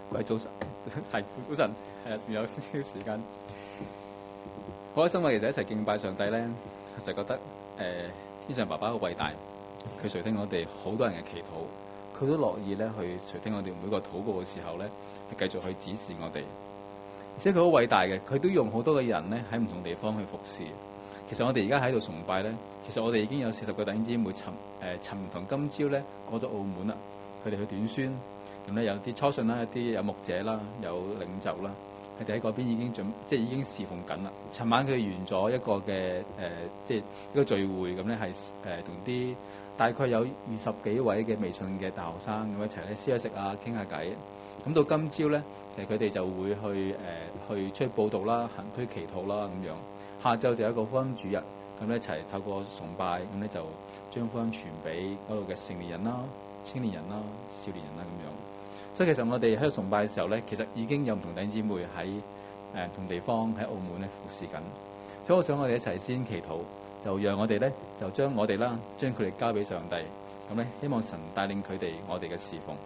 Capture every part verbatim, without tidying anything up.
各位早晨，係早晨，係啊，仲有少少時間，好開心啊！其實一齊敬拜上帝咧，就覺得誒、呃、天上爸爸好偉大，佢垂聽我哋好多人嘅祈禱，佢都樂意咧去垂聽我哋每個禱告嘅時候咧，係繼續去指示我哋。而且佢好偉大嘅，佢都用好多嘅人咧喺唔同地方去服侍。其實我哋而家喺度崇拜咧，其實我哋已經有四十個弟兄姊妹尋誒尋同今朝咧過咗澳門啦，佢哋去短宣。咁咧有啲初信啦，一啲有牧者啦，有領袖啦，佢哋喺嗰邊已經準，即係已經侍奉緊啦。尋晚佢哋完咗一個嘅誒、呃，即係一個聚會，咁咧係誒同啲大概有二十幾位嘅微信嘅大學生咁一齊咧燒下食啊，傾下偈。咁到今朝咧，其實佢哋就會去誒、呃、去出去報道啦、行區祈禱啦咁樣。下晝就有一個福音主日，咁咧一齊透過崇拜，咁咧就將福音傳俾嗰度嘅成年人啦、青年人啦、少年人啦咁樣。所以其實我哋喺度崇拜嘅時候咧，其實已經有唔同弟兄姊妹喺誒唔同地方喺澳門咧服侍緊。所以我想我哋一齊先祈禱，就讓我哋咧就將我哋啦，將佢哋交俾上帝。咁咧希望神帶領佢哋我哋嘅侍奉。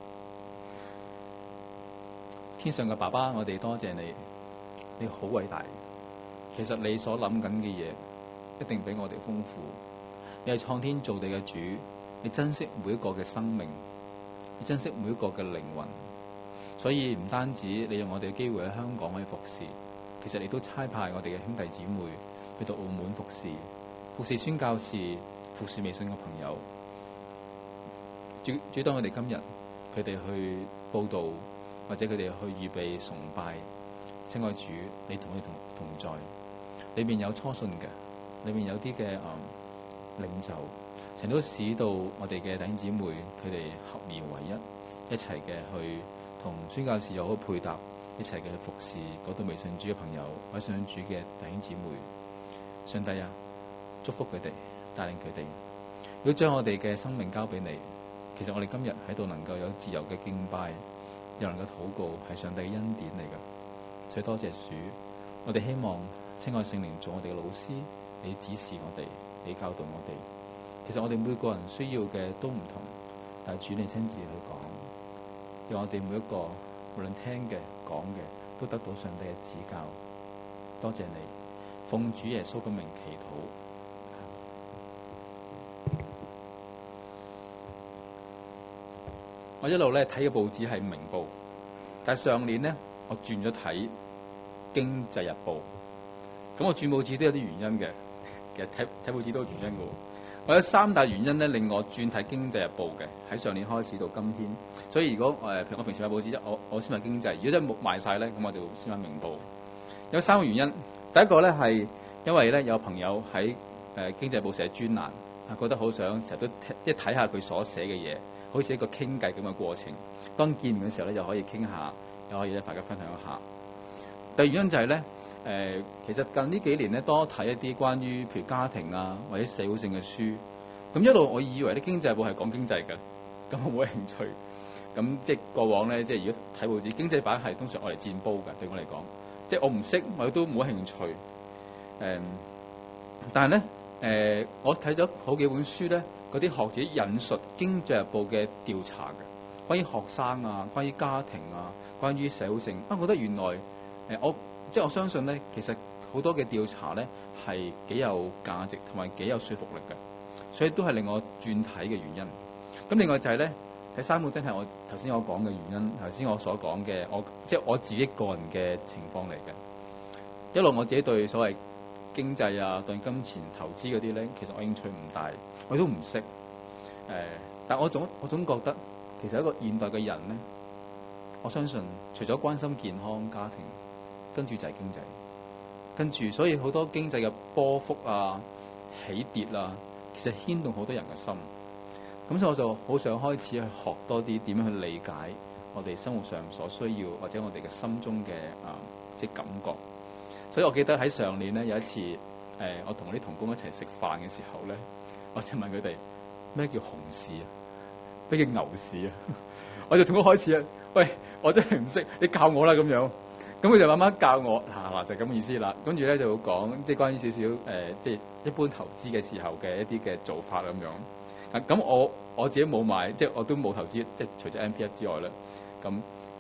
天上嘅爸爸，我哋多謝你，你好偉大。其實你所諗緊嘅嘢一定比我哋豐富。你係創天造地嘅主，你珍惜每一個嘅生命。你珍惜每一個嘅靈魂，所以唔單止你用我哋嘅機會喺香港可以服侍，其實你都差派我哋嘅兄弟姊妹去到澳門服侍，服侍宣教士，服侍微信嘅朋友。主主當我哋今日佢哋去報道，或者佢哋去預備崇拜，親愛主，你同佢同同在，裏面有初信嘅，裏面有啲嘅誒領袖。曾都使到我哋嘅弟兄姊妹，佢哋合而為一，一齊嘅去同宣教士有好配搭，一齊嘅服侍嗰度微信主嘅朋友，或者信主嘅弟兄姊妹。上帝啊，祝福佢哋，帶領佢哋。如果將我哋嘅生命交俾你，其實我哋今日喺度能夠有自由嘅敬拜，又能夠禱告，係上帝嘅恩典嚟㗎。所以多謝主，我哋希望親愛聖靈做我哋嘅老師，你指示我哋，你教導我哋。其實我哋每個人需要嘅都唔同，但係主你親自去講，讓我哋每一個無論聽嘅講嘅都得到上帝嘅指教。多謝你，奉主耶穌嘅名祈禱。我一路咧睇嘅報紙係明報，但係上年咧我轉咗睇經濟日報。咁我轉報紙都有啲原因嘅，其實睇睇報紙都有原因嘅。我有三大原因咧，令我轉睇《經濟日報》嘅，喺上年開始到今天。所以如果誒，譬如我平時買報紙，我我先買經濟。如果真係賣晒咧，咁我就先買明報。有三個原因。第一個咧係因為咧有朋友喺誒《經濟報》寫專欄，啊覺得好想成日都即係睇下佢所寫嘅嘢，好似一個傾偈咁嘅過程。當見面嘅時候咧，又可以傾下，又可以咧大家分享一下。第二原因就係咧。誒、呃，其實近呢幾年咧，多睇一啲關於譬如家庭啊，或者社會性嘅書。咁一路我以為啲經濟報係講經濟嘅，咁我冇興趣。咁即係過往咧，即係如果睇報紙，經濟版係通常我嚟戰煲嘅，對我嚟講，即係我唔識，我都冇興趣。誒、呃，但係咧，誒、呃，我睇咗好幾本書咧，嗰啲學者引述經濟日報嘅調查嘅，關於學生啊，關於家庭啊，關於社會性，啊，我覺得原來誒、呃、我。即係我相信咧，其實好多嘅調查咧係幾有價值同埋幾有說服力嘅，所以都係令我轉睇嘅原因。咁另外就係咧，第三個真係我頭先我講嘅原因，頭先我所講嘅，我即係我自己個人嘅情況嚟嘅。一路我自己對所謂經濟啊、對金錢投資嗰啲咧，其實我興趣唔大，我都唔識。誒、呃，但我總我總覺得，其實一個現代嘅人咧，我相信除咗關心健康、家庭。跟住就係經濟，跟住所以好多經濟嘅波幅啊、起跌啊，其實牽動好多人嘅心。咁所以我就好想開始去學多啲點樣去理解我哋生活上所需要，或者我哋嘅心中嘅啊、呃、即係感覺。所以我記得喺上年咧有一次，誒、呃、我同我啲同工一齊食飯嘅時候咧，我就問佢哋咩叫熊市啊，咩叫牛市啊？我就從嗰開始啊，喂，我真係唔識，你教我啦咁樣。咁佢就慢慢教我，嗱、啊、就咁、是、意思啦。跟住咧就會講，即係關於少少誒，即係一般投資嘅時候嘅一啲嘅做法咁樣。咁、啊、我我自己冇買，即係我都冇投資，即係除咗 M P F 之外咧。咁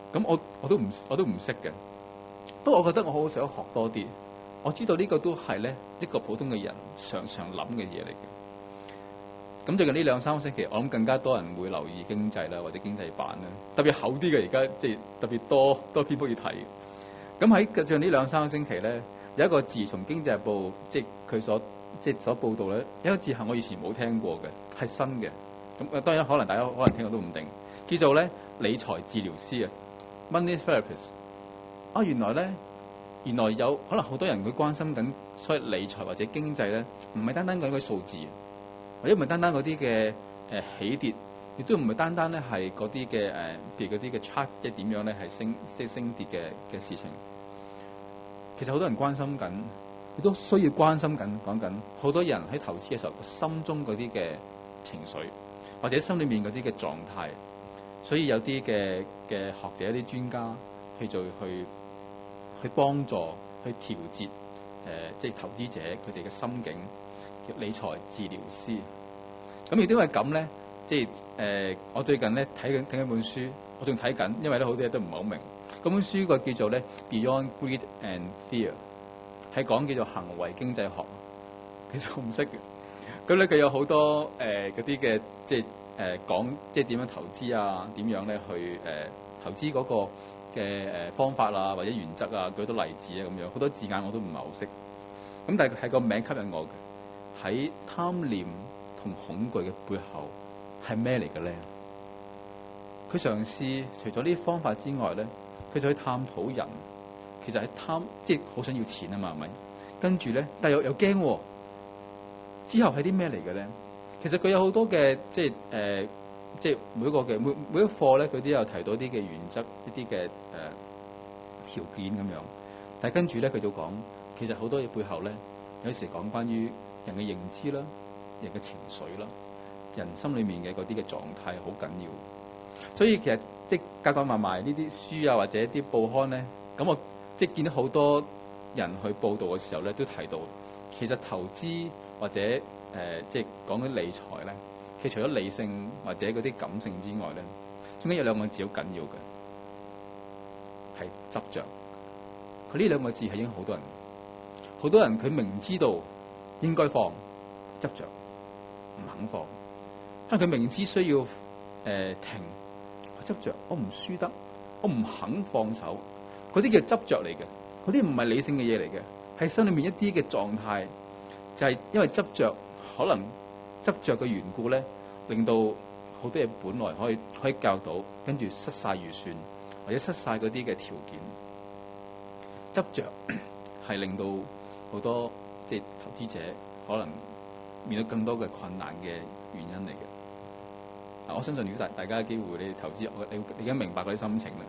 咁我我都唔我都唔識嘅。不過我覺得我好想學多啲。我知道呢個都係咧一個普通嘅人常常諗嘅嘢嚟嘅。咁最近呢兩三個星期，我諗更加多人會留意經濟啦，或者經濟版啦，特別厚啲嘅而家即係特別多多篇幅要睇。咁喺最近呢兩三個星期咧，有一個字從經濟日報即係佢所即係所報導咧，有一個字係我以前冇聽過嘅，係新嘅。咁當然可能大家可能聽過都唔定，叫做咧理財治療師啊 ，money therapist。啊，原來咧。原來有可能好多人會關心緊所謂理財或者經濟咧，唔係單單講嗰啲數字，或者唔係單單嗰啲嘅誒起跌，亦都唔係單單咧係嗰啲嘅誒，譬如嗰啲嘅 chart 即係點樣咧係升即係升跌嘅嘅事情。其實好多人關心緊，亦都需要關心緊。講緊好多人喺投資嘅時候，心中嗰啲嘅情緒，或者心裏面嗰啲嘅狀態，所以有啲嘅嘅學者、一啲專家去做去。去幫助、去調節，誒、呃，即係投資者佢哋嘅心境，叫理財治療師。咁亦都係咁咧，即係誒、呃，我最近咧睇緊睇緊本書，我仲睇緊，因為咧好多嘢都唔係好明。嗰本書個叫做咧《Beyond Greed and Fear》，係講叫做行為經濟學。其實我唔識嘅。咁咧佢有好多誒嗰啲嘅，即係誒講即係點樣投資啊，點樣咧去誒、呃、投資嗰、嗰個。嘅誒方法啊，或者原則啊，舉多例子啊，咁樣好多字眼我都唔係好識。咁但係係個名吸引我嘅，喺貪念同恐懼嘅背後係咩嚟嘅咧？佢嘗試除咗呢啲方法之外咧，佢就去探討人其實係貪，即係好想要錢啊嘛，係咪？跟住咧，但係又又驚喎。之後係啲咩嚟嘅咧？其實佢有好多嘅即係誒。呃即係每一個嘅每每一課咧，佢都有提到啲嘅原則，一啲嘅誒條件咁樣。但係跟住咧，佢就講，其實好多嘢背後咧，有時講關於人嘅認知啦、人嘅情緒啦、人心裏面嘅嗰啲嘅狀態好緊要。所以其實即係夾夾埋埋呢啲書啊，或者啲報刊咧，咁我即係見到好多人去報導嘅時候咧，都提到其實投資或者誒、呃、即係講緊理財咧。其實除咗理性或者嗰啲感性之外咧，中間有兩個字好緊要嘅，係執着。佢呢兩個字係影響好多人，好多人佢明知道應該放，執着唔肯放。可能佢明知需要誒、呃、停，執着我唔輸得，我唔肯放手。嗰啲叫執着嚟嘅，嗰啲唔係理性嘅嘢嚟嘅，係心裏面一啲嘅狀態，就係、是、因為執着可能。執着嘅緣故咧，令到好多嘢本來可以可以教到，跟住失晒預算，或者失晒嗰啲嘅條件。執着係令到好多即係投資者可能面對更多嘅困難嘅原因嚟嘅。我相信如果大大家嘅機會，你投資，你你而家明白嗰啲心情啦。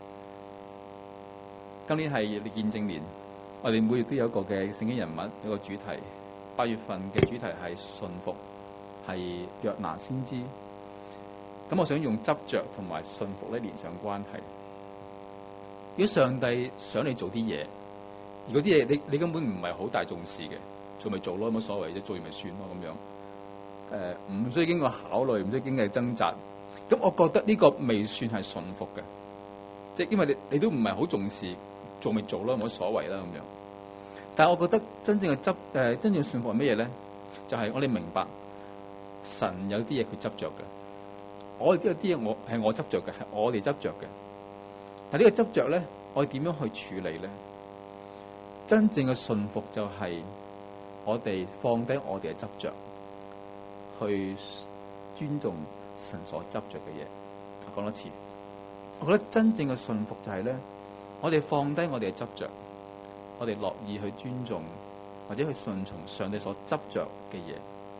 今年係見證年，我哋每月都有一個嘅聖經人物，有一個主題。八月份嘅主題係順服。係約拿先知，咁我想用執着同埋信服咧連上關係。如果上帝想你做啲嘢，而嗰啲嘢你你根本唔係好大重視嘅，做咪做咯，冇乜所謂啫，做完咪算咯咁樣。誒、呃，唔需要經過考慮，唔需要經過掙扎。咁我覺得呢個未算係順服嘅，即係因為你你都唔係好重視，做咪做咯，冇乜所謂啦咁樣。但係我覺得真正嘅執誒、呃，真正嘅順服係乜嘢咧？就係、是、我哋明白。神有啲嘢佢執着嘅，我哋有啲嘢我係我執着嘅，係我哋執着嘅。但係呢個執着咧，我哋點樣去處理咧？真正嘅順服就係我哋放低我哋嘅執着，去尊重神所執着嘅嘢。我講多次，我覺得真正嘅順服就係咧，我哋放低我哋嘅執着，我哋樂意去尊重或者去順從上帝所執着嘅嘢。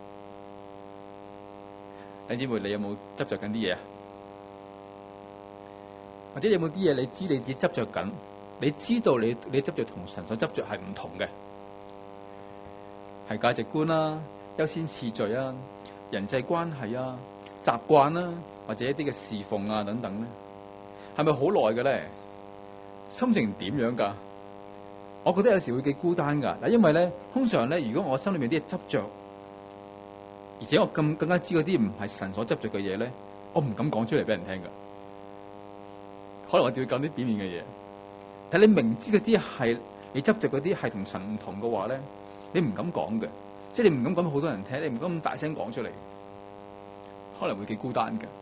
弟兄姊妹，你有冇執着緊啲嘢啊？或者有冇啲嘢你知你自己執着緊？你知道你你執着同神所執着係唔同嘅，係價值觀啦、啊、優先次序啊、人際關係啊、習慣啦，或者一啲嘅侍奉啊等等咧，係咪好耐嘅咧？心情點樣噶？我覺得有時會幾孤單噶。嗱，因為咧，通常咧，如果我心裏面啲嘢執着，而且我更更加知嗰啲唔係神所執着嘅嘢咧，我唔敢講出嚟俾人聽噶。 可能我就會講啲表面嘅嘢。但你明知嗰啲係你執着嗰啲係同神唔同嘅話咧，你唔敢講嘅，即係你唔敢講俾好多人聽，你唔敢咁大聲講出嚟，可能會幾孤單嘅。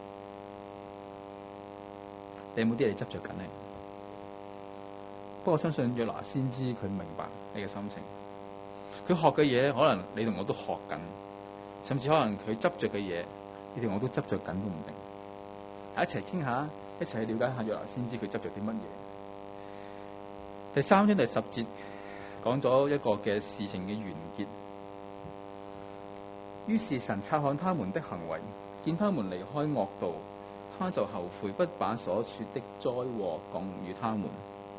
你有冇啲嘢你執着緊咧？不過我相信約拿先知佢明白你嘅心情，佢學嘅嘢可能你同我都學緊，甚至可能佢執着嘅嘢，你同我都執着緊都唔定。一齊傾下，一齊去了解下約拿先知佢執着啲乜嘢。第三章第十節講咗一個嘅事情嘅完結。於是神察看他們的行為，見他們離開惡道，他就後悔，不把所說的災禍降與他們。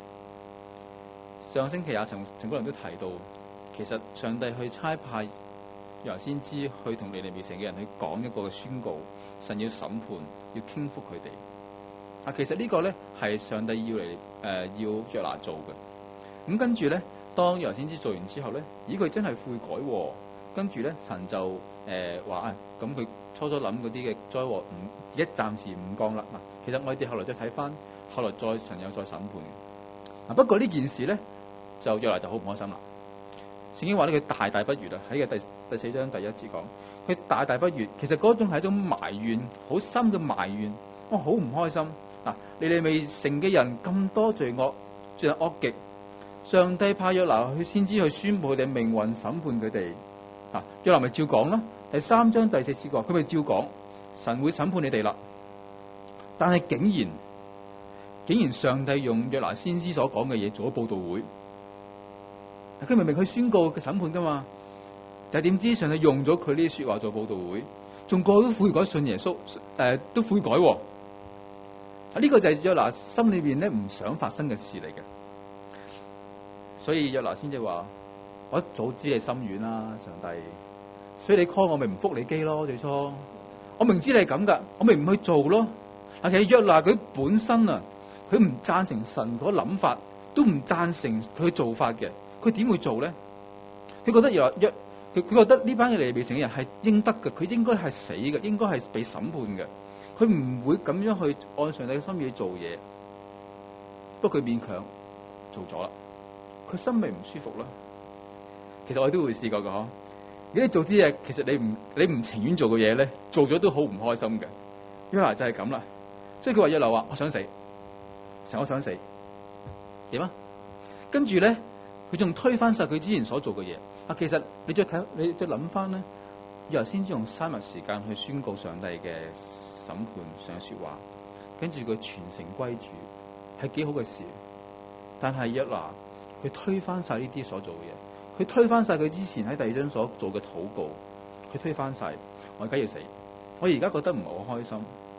上星期阿陳陳國良都提到，其實上帝去差派約拿先知去同尼尼微城嘅人去講一個嘅宣告，神要審判，要傾覆佢哋。啊，其實呢個咧係上帝要嚟誒、呃、要約拿做嘅。咁跟住咧，當約拿先知做完之後咧，咦佢真係悔改喎。跟住咧，神就誒話啊，咁、呃、佢初初諗嗰啲嘅災禍唔而家暫時唔降啦。嗱，其實我哋後來再睇翻，後來再神有再審判。啊，不過呢件事咧就約拿就好唔開心啦。聖經話咧佢大大不悅啊，喺個第第四章第一節講，佢大大不悅。其實嗰種係一種埋怨，好深嘅埋怨。我好唔開心。嗱，尼尼微城嘅人咁多罪惡，罪惡惡極，上帝派約拿去先知去宣布佢哋命運，審判佢哋。啊，約拿咪照講啦。第三章第四節講，佢咪照講，神會審判你哋啦。但係竟然，竟然上帝用約拿先知所講嘅嘢做咗佈道會。佢明明去宣告嘅審判噶嘛，但係點知上帝用咗佢呢啲說話做佈道會，仲個個都悔改信耶穌，誒、呃、都悔改、哦。啊！呢個就係約拿心裏邊咧唔想發生嘅事嚟嘅，所以約拿先至話：我一早知你心軟啦，上帝，所以你 call 我咪唔復你機咯。最初我明知你係咁噶，我咪唔去做咯。啊，其實約拿佢本身啊，佢唔贊成神嗰諗法，都唔贊成佢做法嘅，佢點會做咧？佢覺得約約佢佢覺得呢班嘅尼尼微城嘅人係應得嘅，佢應該係死嘅，應該係被審判嘅。佢唔會咁樣去按上帝嘅心意去做嘢，不過佢勉強做咗啦，佢心咪唔舒服啦。其實我都會試過嘅嗬，如果你做啲嘢，其實你唔你唔情願做嘅嘢咧，做咗都好唔開心嘅。約拿就係咁啦，所以佢話約拿話我想死，成我想死，點啊？跟住咧，佢仲推翻晒佢之前所做嘅嘢。啊，其實你再睇，你再諗翻咧，約拿先至用三日時間去宣告上帝嘅審判上嘅說話，跟住佢全城歸主，係幾好嘅事。但係約拿佢推翻晒呢啲所做嘅嘢，佢推翻晒佢之前喺第二章所做嘅禱告，佢推翻晒。我而家要死，我而家覺得唔係好開心。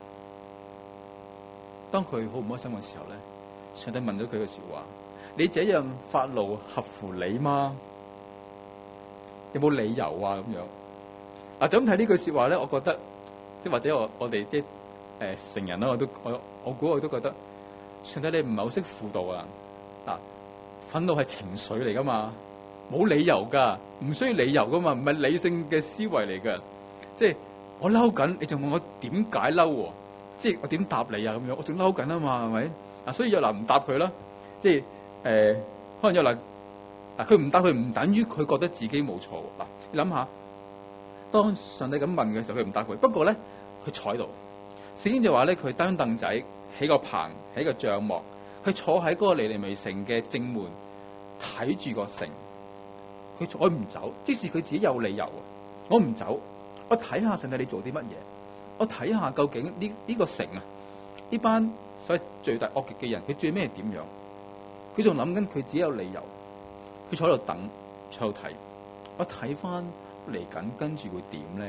當佢好唔開心嘅時候咧，上帝問咗佢嘅說話：你這樣發怒合乎理嗎？有冇理由啊？咁樣啊？就咁睇呢句說話咧，我覺得。即或者我我哋即係誒成人啦，我都我我估我都覺得上帝你唔係好識輔導啊！嗱，憤怒係情緒嚟噶嘛，冇理由噶，唔需要理由噶嘛，唔係理性嘅思維嚟噶。即係我嬲緊，你仲問我點解嬲？即係我點答你啊？咁樣我仲嬲緊啊嘛，係咪？啊，所以約拿唔答佢啦。即係誒、呃，可能約拿啊，佢唔答佢唔等於佢覺得自己冇錯。嗱，你諗下。當上帝咁問嘅時候，佢唔答佢。不過咧，佢坐喺度。聖經就話咧，佢擔凳仔，起個棚，起個帳幕，佢坐喺嗰個尼尼微城嘅正門，睇住個城。佢我唔走，即使佢自己有理由，我唔走。我睇下上帝你做啲乜嘢？我睇下究竟呢呢、呢個城啊，呢班所謂罪大惡極嘅人，佢最尾係點樣？佢仲諗緊佢自己有理由。佢坐喺度等，坐喺度睇。我睇翻。嚟緊跟住會點咧？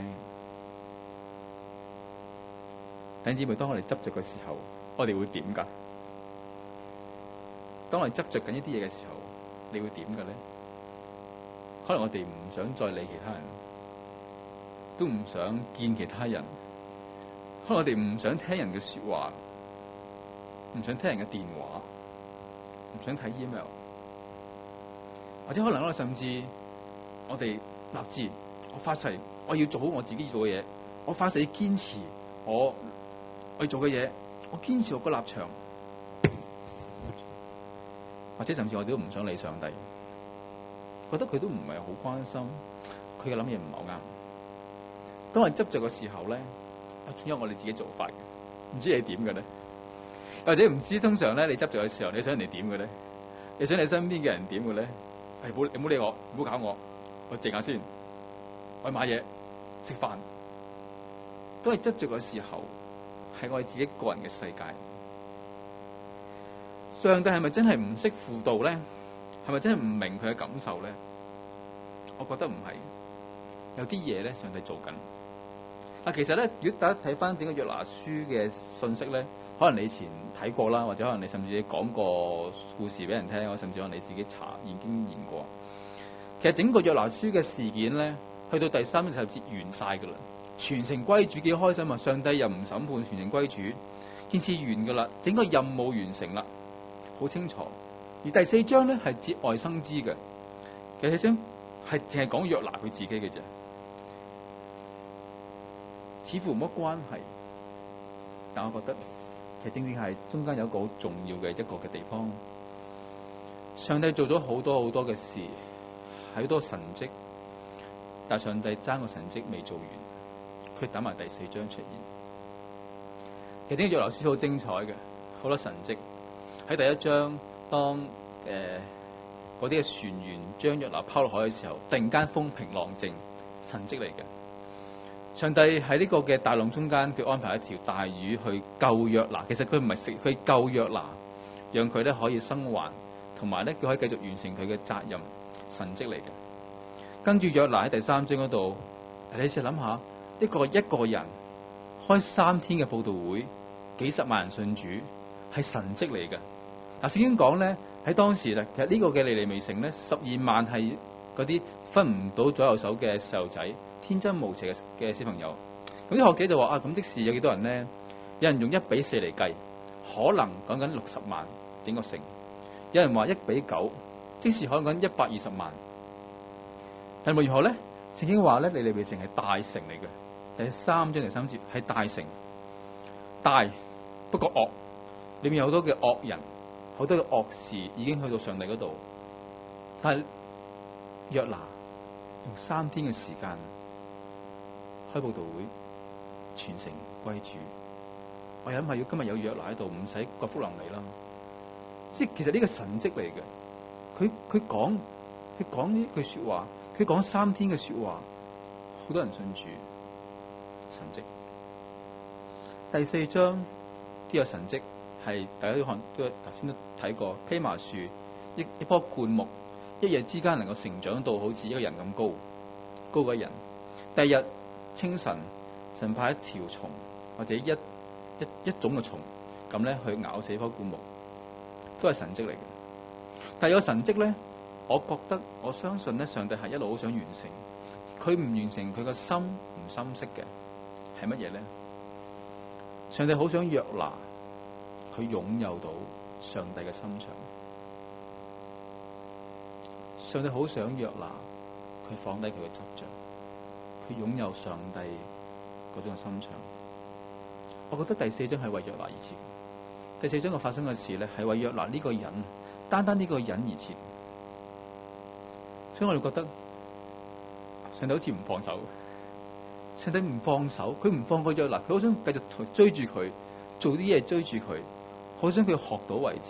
弟兄姊妹，當我哋執着嘅時候，我哋會點噶？當我哋執着緊呢啲嘢嘅時候，你會點嘅咧？可能我哋唔想再理其他人，都唔想見其他人。可能我哋唔想聽人嘅說話，唔想聽人嘅電話，唔想睇 email， 或者可能我甚至我哋立志。我發誓，我要做好我自己要做嘅嘢。我發誓要堅持我我要做嘅嘢，我堅持我個立場。 或者甚至我哋都唔想理上帝，覺得佢都唔係好關心，佢嘅諗嘢唔係好啱。當我哋執着嘅時候咧，總有我哋自己做法嘅，唔知你點嘅咧？或者唔知通常咧，你執着嘅時候，你想人哋點嘅咧？你想你身邊嘅人點嘅咧？係冇你唔好理我，唔好搞我，我靜下先，我去買嘢食飯。當你執着嘅時候，係我哋自己個人嘅世界。上帝係咪真係唔識輔導咧？係咪真係唔明佢嘅感受咧？我覺得唔係，有啲嘢咧，上帝做緊。嗱，其實咧，如果大家睇翻整個約拿書嘅信息咧，可能你以前睇過啦，或者可能你甚至你講過故事俾人聽，或者甚至可能你自己查研經驗過。其實整個約拿書嘅事件咧，去到第三十節完晒噶啦，全城歸主，幾開心啊！上帝又唔審判，全城歸主，件事完噶啦，整個任務完成啦，好清楚。而第四章咧係節外生枝嘅，其實想係淨係講約拿佢自己嘅啫。似乎冇乜關係，但我覺得其實正正係中間有一個好重要嘅一個嘅地方。上帝做咗好多好多嘅事，係好多神蹟，但上帝爭個神蹟未做完，佢等埋第四章出現。其實呢個約拿書好精彩嘅，好多神蹟。喺第一章，當誒嗰啲嘅船員將約拿拋落海嘅時候，突然間風平浪靜，神蹟嚟嘅。上帝喺呢個嘅大浪中間，佢安排一條大魚去救約拿。其實佢唔係食，佢救約拿，讓佢咧可以生還，同埋咧佢可以繼續完成佢嘅責任，神蹟嚟嘅。跟住約拿喺第三章嗰度，你試諗下，一個一個人開三天嘅佈道會，幾十萬人信主，係神蹟嚟嘅。嗱，聖經講咧喺當時咧，其實呢個嘅尼尼微城咧，十二萬係嗰啲分唔到左右手嘅細路仔。天真無邪嘅嘅小朋友，咁啲學者就話啊，咁即時有幾多人咧？有人用一比四嚟計，可能講緊六十萬整個城；有人話一比九，即時可能講一百二十萬。係咪如何咧？聖經話咧，尼尼微城係大城嚟嘅，第三章第三節係大城，大不過惡，裏面有好多嘅惡人，好多嘅惡事已經去到上帝嗰度。但係約拿用三天嘅時間。開佈道會，全城歸主。我諗係要今日有約拿喺度，唔使郭福林嚟啦。即係其實呢個神蹟嚟嘅。佢佢講佢講呢句說話，佢講三天嘅說話，好多人信主，神蹟。第四章呢個神蹟係大家都可能都頭先都睇過，蓖麻樹一一棵灌木，一夜之間能夠成長到好似一個人咁高，高過人。第二日。清晨，神派一條蟲或者一一一種嘅蟲咁咧去咬死棵灌木，都係神蹟嚟嘅。但係有神蹟咧，我覺得我相信咧，上帝係一路好想完成。佢唔完成，佢個心唔心息嘅係乜嘢咧？上帝好想約拿，佢擁有到上帝嘅心腸。上帝好想約拿，佢放低佢嘅執着。佢擁有上帝嗰種嘅心腸，我覺得第四章係為約拿而設。第四章嘅發生嘅事咧，係為約拿呢個人，單單呢個人而設。所以我哋覺得上帝好似唔放手，上帝唔放手，佢唔放過約拿，佢好想繼續追住佢，做啲嘢追住佢，好想佢學到為止。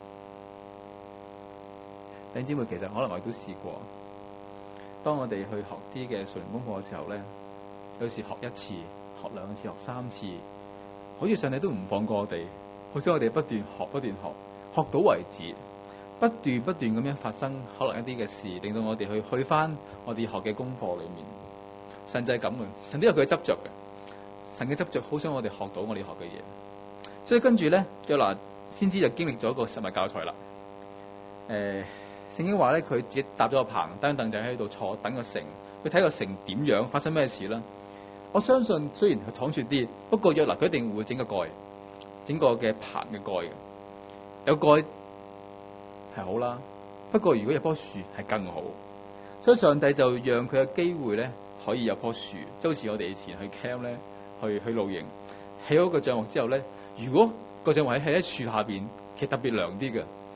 弟兄姊妹，其實可能我哋都試過。當我哋去學啲嘅屬靈功課嘅時候咧，有時學一次、學兩次、學三次，好似上帝都唔放過我哋，好想我哋不斷學、不斷學，學到為止，不斷不斷咁樣發生可能一啲嘅事，令到我哋去去翻我哋學嘅功課裏面。神就係咁嘅，神都有佢嘅執着嘅，神嘅執着好想我哋學到我哋學嘅嘢。所以跟住咧，約拿先知就經歷咗一個實物教材啦。誒、呃。聖經話咧，佢自己搭咗個棚，擔凳就喺度坐等個城，佢睇個城點樣發生咩事啦。我相信雖然係倉促啲，不過約拿佢一定會整個蓋，整個嘅棚嘅蓋嘅。有蓋係好啦，不過如果有棵樹係更好。所以上帝就讓佢嘅機會咧，可以有棵樹，即好似我哋以前去 camp 咧，去去露營，起好個帳幕之後咧，如果個帳幕喺喺樹下邊，其實特別涼啲嘅。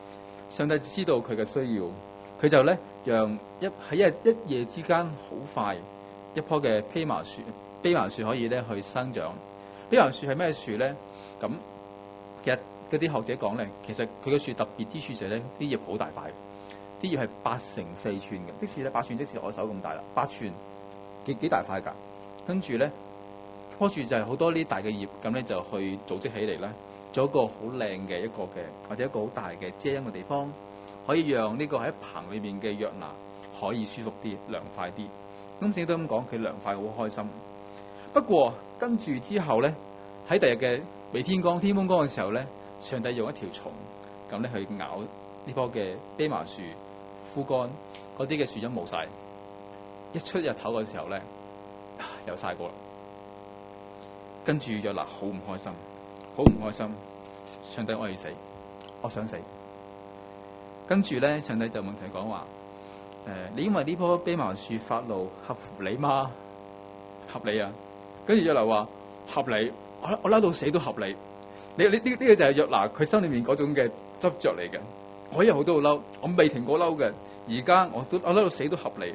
上帝知道佢嘅需要，佢就咧讓一喺一一夜之間好快一棵嘅蓖麻樹，蓖麻樹可以咧去生長。蓖麻樹係咩樹咧？咁其實嗰啲學者講咧，其實佢嘅樹特別之處就係咧啲葉好大塊，啲葉係八乘四寸嘅，即使咧八寸，即使我手咁大啦，八寸幾幾大塊㗎。跟住咧棵樹就係好多呢大嘅葉，咁咧就去組織起嚟咧，做一個好靚嘅一個嘅或者一個好大嘅遮陰嘅地方，可以讓呢個喺棚裏面嘅約拿可以舒服啲、涼快啲。咁聖經都咁講，佢涼快好開心。不過跟住之後咧，喺第日嘅未天光、天蒙光嘅時候咧，上帝用一條蟲咁咧去咬呢棵嘅蓖麻樹，枯乾嗰啲嘅樹蔭冇晒。一出日頭嘅時候咧，又曬過啦。跟住約拿好唔開心，好唔開心。上帝，我要死，我想死。跟住咧，上帝就問佢講話：誒、呃，你因為呢棵蓖麻樹發怒，合乎理嗎？合理啊！跟住約拿話合理，我我嬲到死都合理。你呢呢呢個就係約拿佢心裏面嗰種嘅執着嚟嘅。我一日好多好嬲，我未停過嬲嘅。而家我都我嬲到死都合理，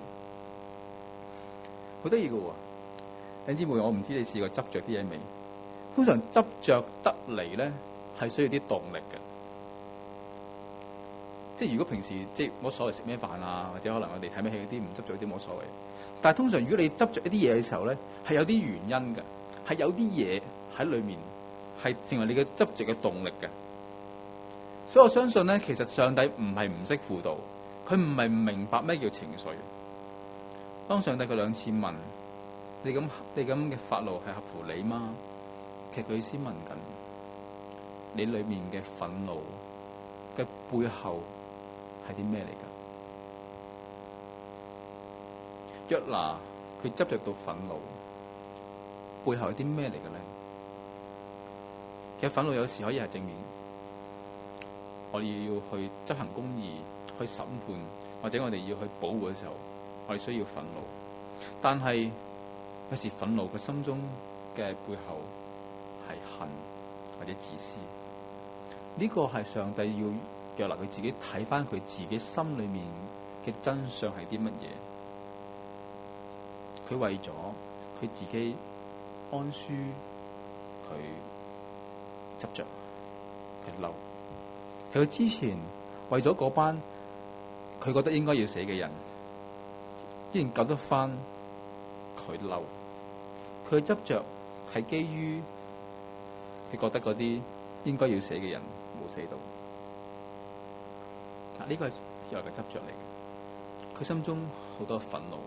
好得意嘅喎。弟兄姊妹，我唔知你試過執着啲嘢未？通常執着得嚟咧，係需要啲動力嘅。即係如果平時即係冇所謂食咩飯啊，或者可能我哋睇咩戲嗰啲唔執着啲冇所謂。但係通常如果你執着一啲嘢嘅時候咧，係有啲原因嘅，係有啲嘢喺裏面係成為你嘅執着嘅動力嘅。所以我相信咧，其實上帝唔係唔識輔導，佢唔係唔明白咩叫情緒。當上帝佢兩次問你咁你咁嘅發怒係合乎理嗎？其實佢先問緊你裏面嘅憤怒嘅背後係啲咩嚟㗎？約拿佢執着到憤怒，背後係啲咩嚟嘅咧？其實憤怒有時可以係正面，我哋要去執行公義、去審判，或者我哋要去保護嘅時候，我哋需要憤怒。但係有時憤怒嘅心中嘅背後係恨或者自私。呢個係上帝要約拿佢自己睇翻佢自己心裏面嘅真相係啲乜嘢？佢為咗佢自己安舒，佢執着，佢嬲。喺佢之前為咗嗰班佢覺得應該要死嘅人，依然救得翻，佢嬲。佢執着係基於佢覺得嗰啲應該要死嘅人冇死到。嗱，呢個係約拿嘅執着嚟嘅，佢心中好多憤怒。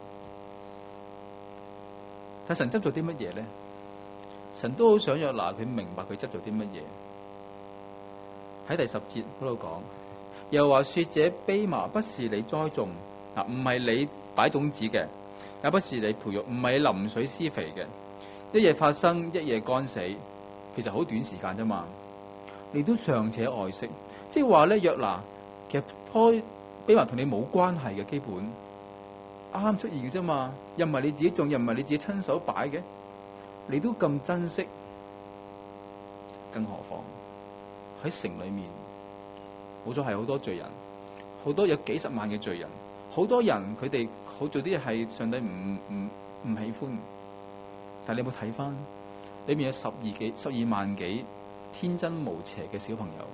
但神執咗啲乜嘢咧？神都好想約拿佢明白佢執咗啲乜嘢。喺第十節嗰度講，又話說這蓖麻不是你栽種，嗱，唔係你擺種子嘅，也不是你培育，唔係淋水施肥嘅，一夜發生，一夜乾死，其實好短時間啫嘛。你都尚且愛惜，即係話咧，約拿其實棵蓖麻同你冇關係嘅，基本啱啱出現嘅啫嘛，又唔係你自己種，又唔係你自己親手擺嘅，你都咁珍惜，更何況喺城裏面，冇錯係好多罪人，好多有幾十萬嘅罪人，好多人佢哋好做啲嘢係上帝唔唔唔喜歡，但係你有冇睇翻？裏面有十二幾十二萬幾天真無邪嘅小朋友，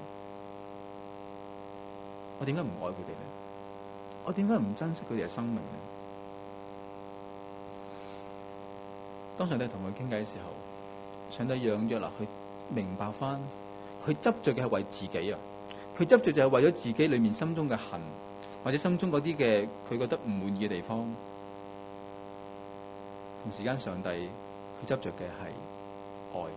我點解唔愛佢哋咧？我點解唔珍惜佢哋嘅生命咧？當上帝同佢傾偈嘅時候，上帝讓約拿去明白翻，佢執着嘅係為自己啊！佢執着就係為咗自己裏面心中嘅恨，或者心中嗰啲嘅佢覺得唔滿意嘅地方。同時間，上帝佢執着嘅係愛。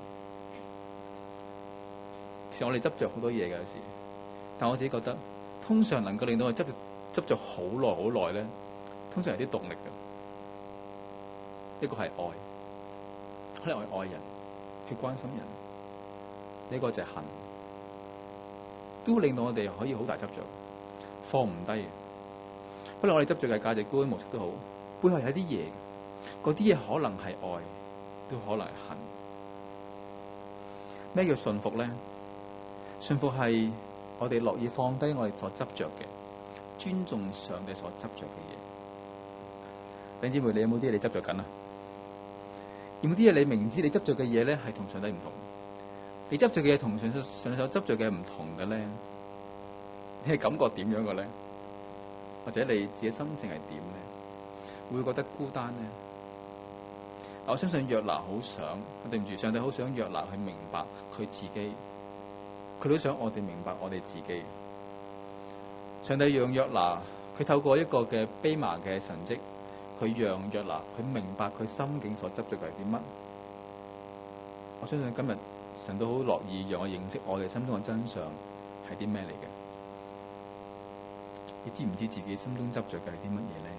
其實我哋執着好多嘢嘅有時，但我自己覺得，通常能夠令到我執着執着好耐好耐咧，通常係啲動力嘅。一個係愛。可能我愛人，去關心人，呢、這個就係恨，都令到我哋可以好大執着，放唔低。不論我哋執着嘅價值觀模式都好，背後有啲嘢，嗰啲嘢可能係愛，都可能係恨。咩叫順服咧？順服係我哋樂意放低我哋所執着嘅，尊重上帝所執着嘅嘢。弟兄姊妹，你有冇啲嘢你執着緊啊？有冇啲嘢你明知你執着嘅嘢咧係同上帝唔同？你執着嘅嘢同上上帝所執着嘅唔同嘅咧，你係感覺點樣嘅咧？或者你自己心情係點咧？會唔會覺得孤單咧？我相信約拿好想，對唔住，上帝好想約拿去明白佢自己，佢都想我哋明白我哋自己。上帝讓約拿，佢透過一個嘅蓖麻嘅神蹟，佢讓約拿佢明白佢心境所執着嘅係啲乜。我相信今日神都好樂意讓我認識我哋心中嘅真相係啲咩嚟嘅。你知唔知自己心中執着嘅係啲乜嘢咧？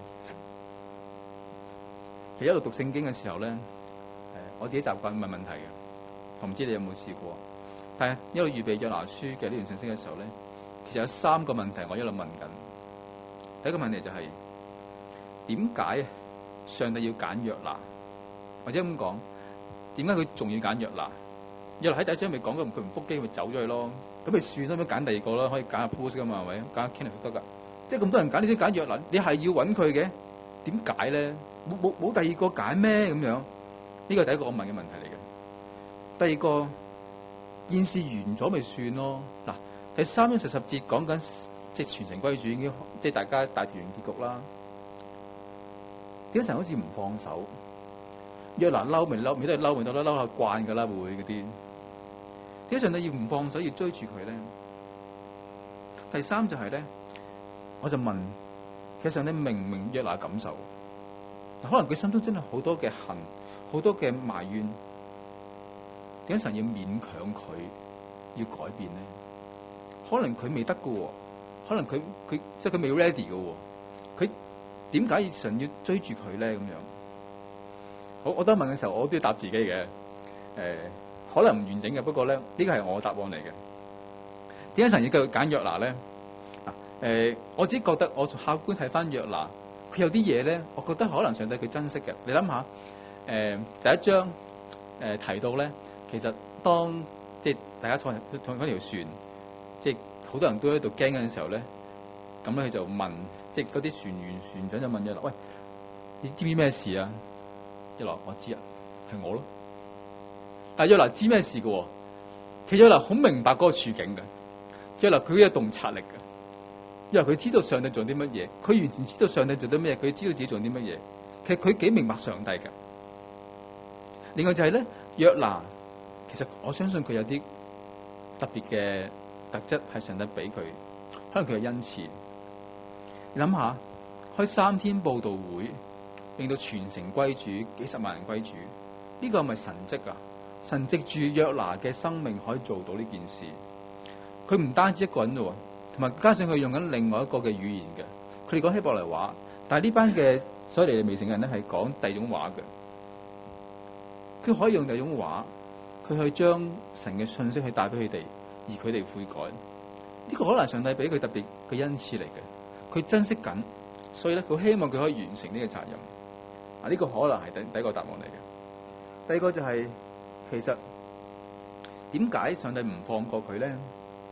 其實一路讀聖經嘅時候咧，誒，我自己習慣問問題嘅，我唔知你有冇試過。但係一路預備約拿書嘅呢段信息嘅時候咧，其實有三個問題我一路問緊。第一個問題就係點解上帝要揀約拿，或者咁講，點解佢仲要揀約拿？約拿喺第一章咪講咗，佢唔復機，咪走咗去咯。咁咪算啦，咪揀第二個啦，可以揀阿 Push 噶嘛，係咪？揀阿 Kenneth 都得噶。即係咁多人揀，你都揀約拿，你係要揾佢嘅？點解咧？冇冇冇第二個揀咩？咁樣呢個係第一個我問嘅問題嚟嘅。第二個，件事完咗咪算咯？嗱，第三章十十節講緊即係全城歸主，已經即係大家大團圓結局啦。點解神好似唔放手？約拿嬲咪嬲，咪都係嬲咪得啦，嬲下慣噶啦，會嗰啲。點解上帝要唔放手，要追住佢咧？第三就係咧，我就問，其實上帝明唔明約拿感受？可能佢心中真係好多嘅恨，好多嘅埋怨。點解神要勉強佢要改變咧？可能佢未得噶，可能佢佢即係佢未 ready 噶。佢點解神要追住佢咧？咁樣，好，我當問嘅時候，我都要答自己嘅。誒、呃，可能唔完整嘅，不過咧，呢個係我嘅答案嚟嘅。點解神要繼續揀約拿咧？嗱，誒，我只覺得我從客觀睇翻約拿。佢有啲嘢咧，我覺得可能上帝佢珍惜嘅。你諗下，誒、呃、第一章誒、呃、提到咧，其實當即係大家坐坐嗰條船，即係好多人都喺度驚嘅時候咧，咁咧佢就問，即係嗰啲船員船長就問約拿：喂，你知唔知咩事啊？約拿，我知啊，係我咯。但係約拿知咩事嘅喎？其實約拿好明白嗰個處境嘅，約拿佢有洞察力嘅。因為佢知道上帝做啲乜嘢，佢完全知道上帝做啲乜嘢，佢知道自己做啲乜嘢。其實佢幾明白上帝嘅。另外就係咧，約拿，其實我相信佢有啲特別嘅特質係上帝俾佢，可能佢有恩賜。你諗下，開三天佈道會，令到全城歸主，幾十萬人歸主，呢個係咪神蹟啊？神藉住約拿嘅生命可以做到呢件事。佢唔單止一個人喎。同埋加上佢用緊另外一個嘅語言嘅，佢哋講希伯來話，但係呢班嘅所謂尼尼微城嘅人咧係講第二種話嘅，佢可以用第二種話，佢去將神嘅信息去帶俾佢哋，而佢哋悔改，呢、這個可能上帝俾佢特別嘅恩賜嚟嘅，佢珍惜緊，所以咧佢希望佢可以完成呢個責任。啊，呢個可能係第第一個答案嚟嘅。第二個就係、是、其實點解上帝唔放過佢咧？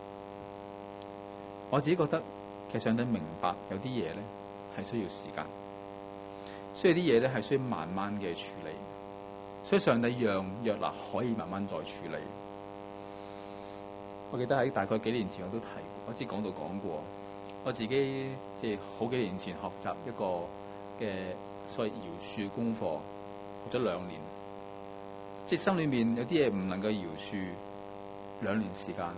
我自己覺得，其實上帝明白有啲嘢咧係需要時間，需要啲嘢咧係需要慢慢嘅處理，所以上帝讓約拿可以慢慢再處理。我記得喺大概幾年前我都提過，我之前講到講過，我自己即係好幾年前學習一個嘅所謂饒恕功課，學咗兩年，即係心裏面有啲嘢唔能夠饒恕，兩年時間。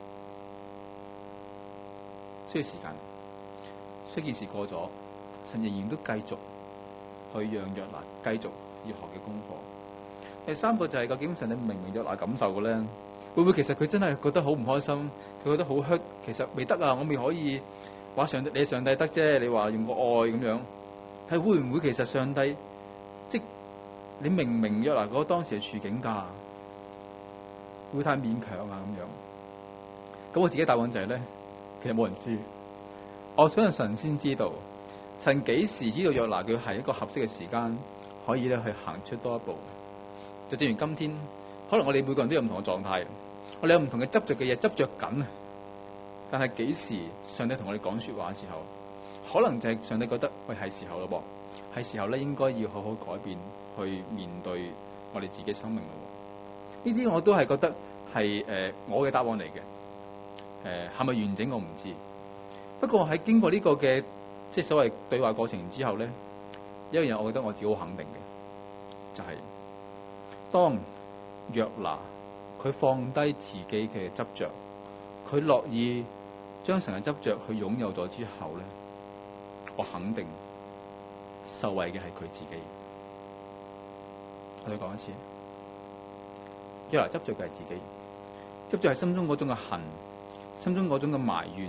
需要時間，所以件事過咗，神仍然都繼續去讓約拿繼續要學嘅功課。第三個就係、是、究竟神你明明約拿感受嘅咧，會唔會其實佢真係覺得好唔開心？佢覺得好 hurt，其實未得啊，我未可以話上帝，你上帝得啫，你話用個愛咁樣，係會唔會其實上帝即你明明約拿嗰當時嘅處境㗎，會太勉強啊咁樣？咁我自己答案就係、是、咧。其實冇人知，我相信神先知道。神幾時知道約拿佢係一個合適嘅時間，可以咧去行出多一步。就正如今天，可能我哋每個人都有唔同嘅狀態，我哋有唔同嘅執着嘅嘢執着緊啊。 但係幾時上帝同我哋講說話嘅時候，可能就係上帝覺得喂係時候咯噃，係時候咧應該要好好改變，去面對我哋自己生命咯。呢啲我都係覺得係誒、呃、我嘅答案嚟嘅。誒係咪完整我唔知，不過喺經過呢個嘅即係所謂對話過程之後咧，一樣嘢我覺得我自己好肯定嘅，就係、是、當約拿佢放低自己嘅執着，佢樂意將神嘅執着去擁有咗之後咧，我肯定受惠嘅係佢自己。我再講一次，約拿執着嘅係自己，執着係心中嗰種嘅恨，心中嗰種嘅埋怨。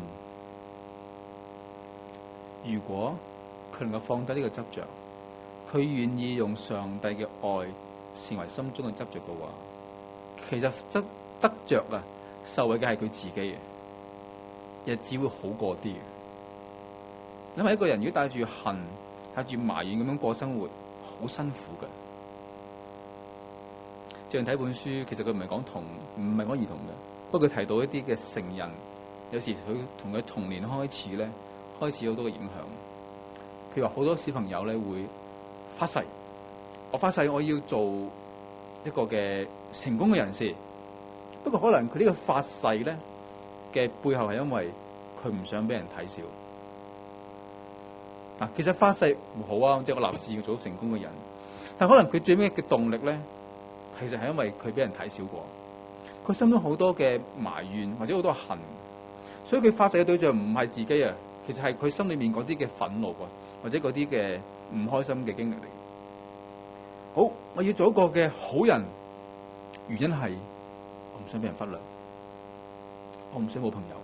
如果佢能夠放低呢個執着，佢願意用上帝嘅愛成為心中嘅執着嘅話，其實得得着啊，受惠嘅係佢自己嘅，日子會好過啲嘅。因為一個人如果帶住恨、帶住埋怨咁樣過生活，好辛苦嘅。最近睇本書，其實佢唔係講童，唔係講兒童嘅，不過佢提到一啲嘅成人，有時佢從佢童年開始咧，開始好多嘅影響。譬如話好多小朋友咧會發誓，我發誓我要做一個嘅成功嘅人士。不過可能佢呢個發誓咧嘅背後係因為佢唔想俾人睇小。嗱，其實發誓唔好啊，即係我立志要做成功嘅人。但可能佢最尾嘅動力咧，其實係因為佢俾人睇小過，佢心中好多嘅埋怨或者好多恨，所以佢發誓嘅對象唔係自己啊，其實係佢心裏面嗰啲嘅憤怒啊，或者嗰啲嘅唔開心嘅經歷嚟。好，我要做一個嘅好人，原因係我唔想俾人忽略，我唔想冇朋友，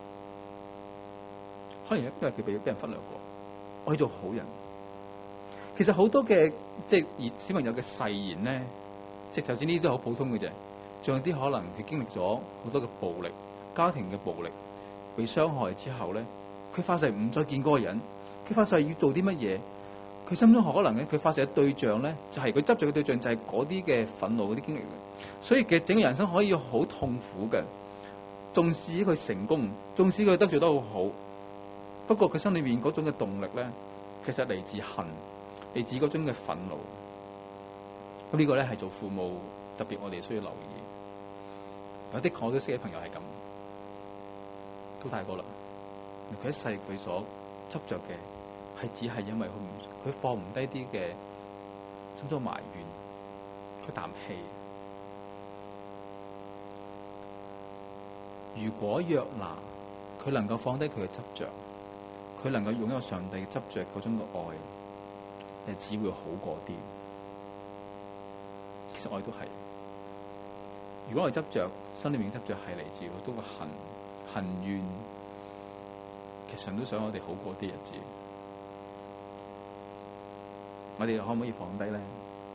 可能因為佢俾俾人忽略過，我要做好人。其實好多嘅即係小朋友嘅誓言咧，即係頭先呢啲都好普通嘅啫，仲有啲可能佢經歷咗好多嘅暴力、家庭嘅暴力、被傷害之後咧，佢發誓唔再見嗰個人，佢發誓要做啲乜嘢，佢心中可能咧，佢發誓嘅對象咧，就係佢執着嘅對象就係嗰啲嘅憤怒嗰啲經歷嘅，所以其實整個人生可以好痛苦嘅，縱使佢成功，縱使佢得罪得好好，不過佢心裏面嗰種嘅動力咧，其實嚟自恨，嚟自嗰種嘅憤怒。咁呢個咧係做父母特別我哋需要留意。有的確我都識嘅朋友係咁，都大個啦，佢一世佢所執着嘅係只係因為佢唔佢放唔低啲嘅心中埋怨，嗰啖氣。如果約拿佢能夠放低佢嘅執着，佢能夠擁有上帝嘅執着嗰種嘅愛，誒只會好過啲。其實我哋都係，如果我哋執着，心裏面執着係嚟自好多個恨恨怨，其實上都想我哋好過啲日子。我哋可唔可以放低咧？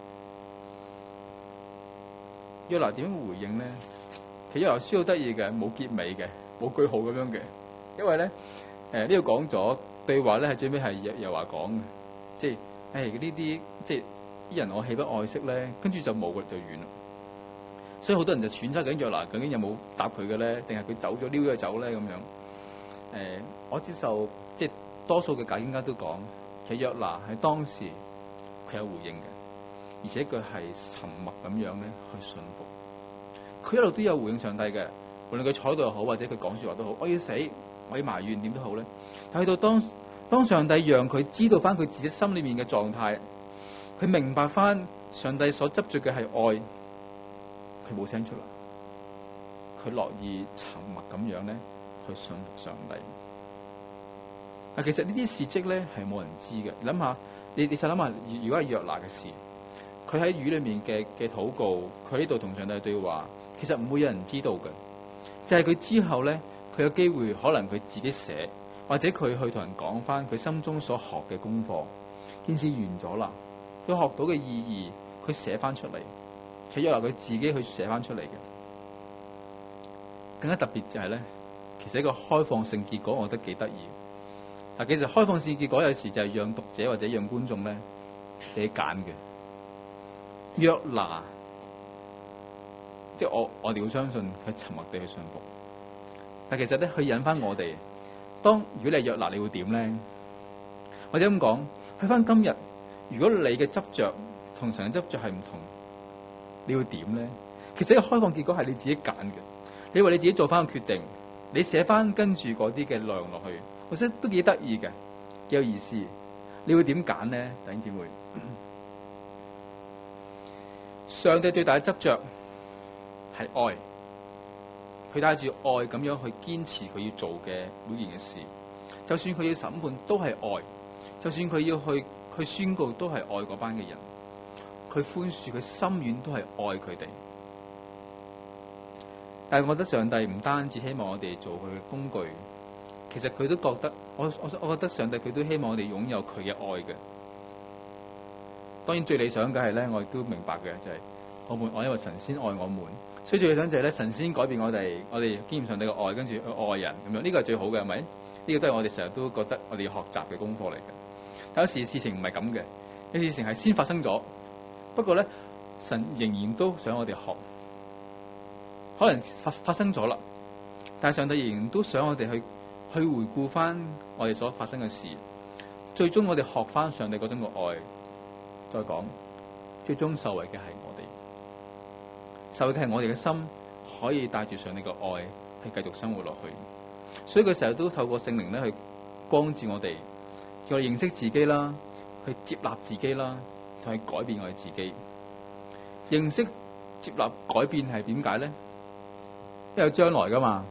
約拿點樣回應咧？其實約拿書好得意嘅，冇結尾嘅，冇句號咁樣嘅。因為咧，誒呢度講咗對話咧，係最尾係又又話講嘅，即係誒呢啲即係。啲人我豈不愛惜咧，跟住就冇嘅就完啦。所以好多人就揣測緊約拿究竟有冇答佢嘅咧，定係佢走咗溜咗走咧咁樣？誒、呃，我接受即係多數嘅解經家都講，其實約拿喺當時佢有回應嘅，而且佢係沉默咁樣咧去信服。佢一路都有回應上帝嘅，無論佢坐喺度又好，或者佢講説話都好，我要死，我要埋怨點都好咧。但去到當當上帝讓佢知道翻佢自己心裏面嘅狀態。佢明白翻上帝所執着嘅係愛，佢冇聲出嚟，佢樂意沉默咁樣咧去信服上帝。啊，其實呢啲事蹟咧係冇人知嘅。你諗下，你你實諗下，如果係約拿嘅事，佢喺魚裏面嘅嘅禱告，佢呢度同上帝對話，其實唔會有人知道嘅。就係佢之後咧，佢有機會可能佢自己寫，或者佢去同人講翻佢心中所學嘅功課，件事完咗啦。佢學到嘅意義，佢寫翻出嚟，其實約拿佢自己去寫翻出嚟嘅。更加特別就係咧，其實一個開放性結果，我覺得幾得意。嗱，其實開放性結果有時就係讓讀者或者讓觀眾咧你揀嘅。約拿，即係我我哋要相信佢沉默地去信服， 但其實咧，佢引翻我哋，當如果你係約拿，你會點咧？或者咁講，去翻今日，如果你嘅執着同神嘅執着係唔同，你會點咧？其實個開放結果係你自己揀嘅，你為你自己做翻個決定，你寫翻跟住嗰啲嘅內容落去，我覺得都幾得意嘅，幾有意思。你會點揀咧，弟兄姊妹？上帝最大嘅執着係愛，佢帶住愛咁樣去堅持佢要做嘅每件嘅事，就算佢要審判都係愛，就算佢要去去宣告都係愛嗰班嘅人，佢寬恕佢心軟都係愛佢哋。但係我覺得上帝唔單止希望我哋做佢嘅工具，其實佢都覺得我我我覺得上帝佢都希望我哋擁有佢嘅愛嘅。當然最理想嘅係咧，我亦都明白嘅就係、是、我們愛，因為神先愛我們，所以最理想就係咧，神先改變我哋，我哋經驗上帝嘅愛，跟住去愛人咁樣，呢、這個係最好嘅，係咪？呢、這個都係我哋成日都覺得我哋要學習嘅功課嚟嘅。但有時事情唔係咁嘅，有時事情係先發生咗，不過咧神仍然都想我哋學。可能發發生咗啦，但係上帝仍然都想我哋去去回顧翻我哋所發生嘅事，最終我哋學翻上帝嗰種嘅愛。再講，最終受惠嘅係我哋，受惠嘅係我哋嘅心可以帶住上帝嘅愛去繼續生活落去。所以佢成日都透過聖靈咧去光照我哋，叫我哋認識自己啦，去接納自己啦，同埋改變我哋自己。認識、接納、改變係點解咧？因為有將來噶嘛，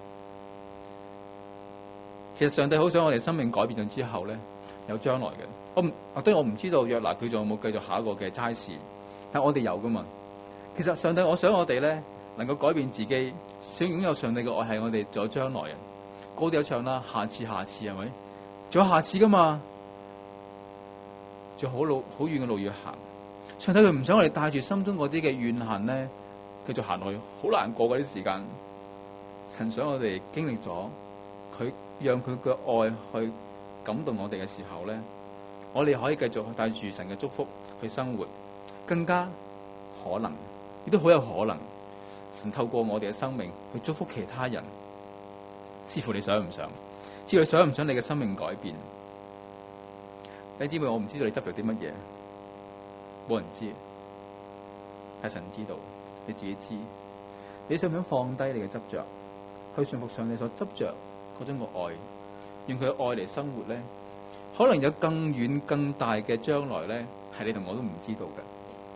其實上帝好想我哋生命改變咗之後咧，有將來嘅。我唔，當然我唔知道約拿佢仲有冇繼續下一個嘅差事，但我哋有噶嘛。其實上帝，我想我哋咧能夠改變自己，想擁有上帝嘅愛係我哋仲有將來嘅。歌啲有唱啦，下次下次係咪？仲有下次噶嘛？仲有好路好遠嘅路要行。上帝佢唔想我哋帶住心中嗰啲嘅怨恨咧，繼續行落去，好難過嗰啲時間。神想我哋經歷咗，佢讓佢嘅愛去感動我哋嘅時候咧，我哋可以繼續帶住神嘅祝福去生活，更加可能，亦都好有可能，神透過我哋嘅生命去祝福其他人。視乎你想唔想，知佢想唔想你嘅生命改變。你知唔知我唔知道你執着啲乜嘢，冇人知，係神知道，你自己知。你想唔想放低你嘅執着？去順服上帝所執着嗰種個愛，用佢嘅愛嚟生活咧，可能有更遠更大嘅將來咧，係你同我都唔知道嘅。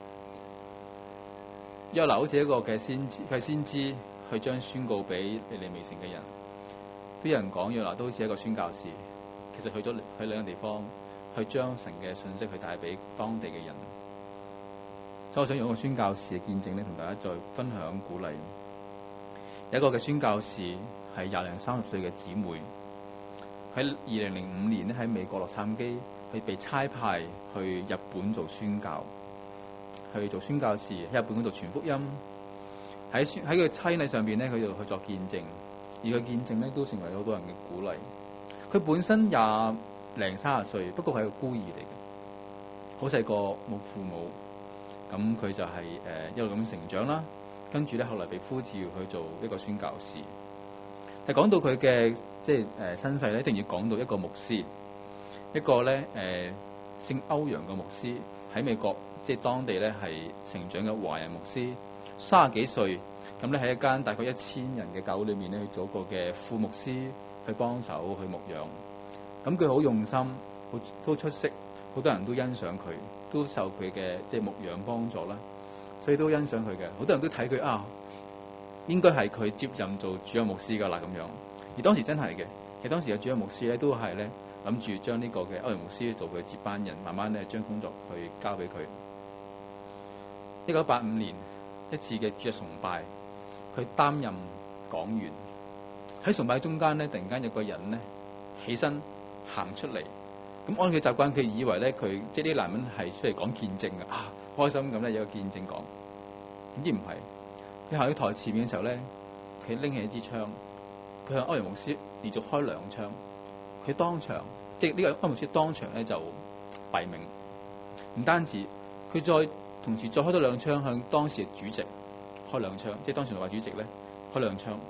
約拿好似一個嘅先知，佢係先知去將宣告俾尼尼微城嘅人。都有人講約拿都好似一個宣教士，其實去咗去兩個地方，去將神嘅信息去帶俾當地嘅人。所以我想用一個宣教士嘅見證咧，同大家再分享鼓勵。有一個嘅宣教士係廿零三十歲嘅姊妹，喺二零零五年咧喺美國洛杉磯，去被差派去日本做宣教，去做宣教士喺日本嗰度傳福音。喺喺佢妻禮上邊咧，佢就去作見證，而佢見證咧都成為好多人嘅鼓勵。佢本身廿零三十歲，不過係一個孤兒嚟嘅，好細個冇父母，咁佢就係誒一路咁成長啦。跟住咧，後來被呼召去做一個宣教士。係講到佢嘅即係誒身世咧，一定要講到一個牧師，一個咧誒、呃、姓歐陽嘅牧師，喺美國即係當地咧係成長嘅華人牧師，三十幾歲，咁咧喺一間大概一千人嘅教會裏面咧去做一個嘅副牧師，去幫手去牧養。咁佢好用心，好都出色，好多人都欣賞佢，都受佢嘅即係牧養幫助啦。所以都欣賞佢嘅，好多人都睇佢啊，應該係佢接任做主任牧師噶啦咁樣。而當時真係嘅，其實當時嘅主任牧師咧都係咧諗住將呢個嘅歐陽牧師做佢接班人，慢慢咧將工作去交俾佢。一九八五年一次嘅主日崇拜，佢擔任講員。喺崇拜中間咧，突然間有個人咧起身行出嚟，咁按佢習慣，佢以為咧佢即係啲男人係出嚟講見證嘅啊。開心咁咧，有個見證講，點知唔係？佢行去台前面嘅時候咧，佢拎起一支槍，佢向歐陽牧師連續開兩槍，佢當場即係呢個歐陽牧師當場咧就斃命。唔單止，佢再同時再開多兩槍向當時嘅主席開兩槍，即係當時嘅話主席咧開兩槍，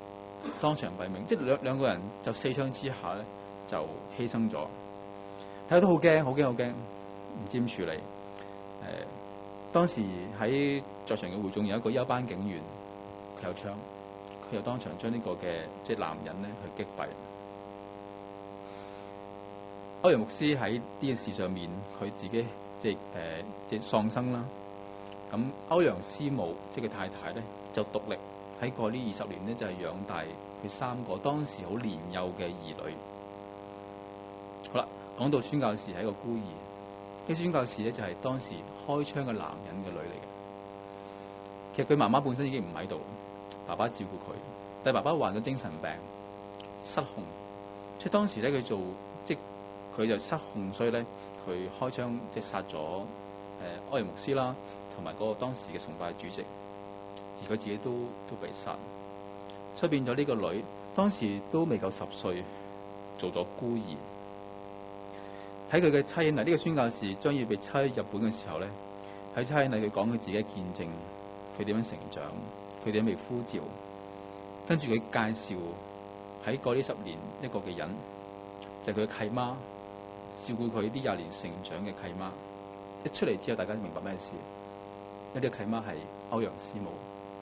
當場斃命，即係兩兩個人就四槍之下咧就犧牲咗。睇到都好驚，好驚，好驚，唔知點處理。誒、呃，當時喺在場嘅會眾有一個休班警員，佢有槍，佢又當場將呢個嘅即係男人咧去擊斃。歐陽牧師喺呢件事上面，佢自己即係誒即係喪生啦。咁歐陽師母即係佢太太咧，就獨力喺過呢二十年咧，就係、是、養大佢三個當時好年幼嘅兒女。好啦，講到宣教士係一個孤兒，呢、這個、宣教士咧就係、是、當時開槍嘅男人嘅女嚟嘅。其實佢媽媽本身已經唔喺度，爸爸照顧佢，但係爸爸患咗精神病，失控，即係當時咧佢做即佢就失控，所以咧佢開槍即係殺咗誒歐陽牧師啦，同埋嗰個當時嘅崇拜主席，而佢自己都都被殺，所以變咗呢個女當時都未夠十歲，做咗孤兒。喺佢嘅差遣禮，呢、這個宣教士將要被差去日本嘅時候咧，喺差遣禮佢講佢自己嘅見證，佢點樣成長，佢點樣被呼召，跟住佢介紹喺過呢十年一個嘅人，就係佢嘅契媽。照顧佢呢廿年成長嘅契媽，一出嚟之後，大家都明白咩事？呢啲契媽係歐陽師母。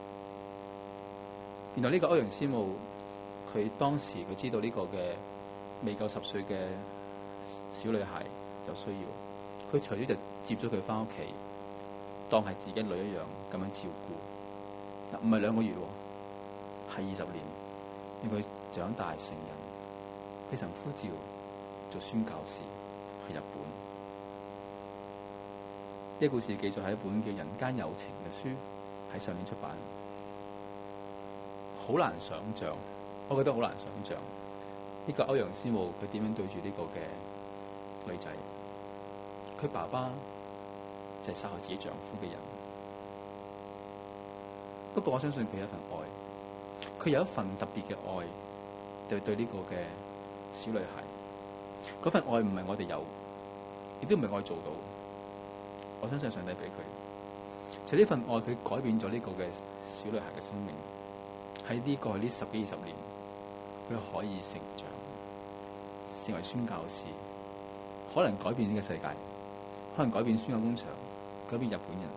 原來呢個歐陽師母，佢當時佢知道呢個嘅未夠十歲嘅小女孩有需要，佢除咗就接咗佢翻屋企，當係自己女一樣咁樣照顧。嗱，唔係兩個月，係二十年，令佢長大成人，被神呼召做宣教士。去日本，呢個故事記載喺一本叫《人間有情》嘅書，喺上年出版。好難想象，我覺得好難想象呢個歐陽師母佢點樣對住呢個嘅女仔。佢爸爸就係殺害自己丈夫嘅人。不過我相信佢有一份愛，佢有一份特別嘅愛，對對呢個嘅小女孩。嗰份愛唔係我哋有，亦都唔係我哋做到。我相信上帝俾佢，就呢份愛佢改變咗呢個嘅小女孩嘅生命。喺呢個呢十幾二十年，佢可以成長，成為宣教士，可能改變呢個世界，可能改變宣教工場，改變日本人。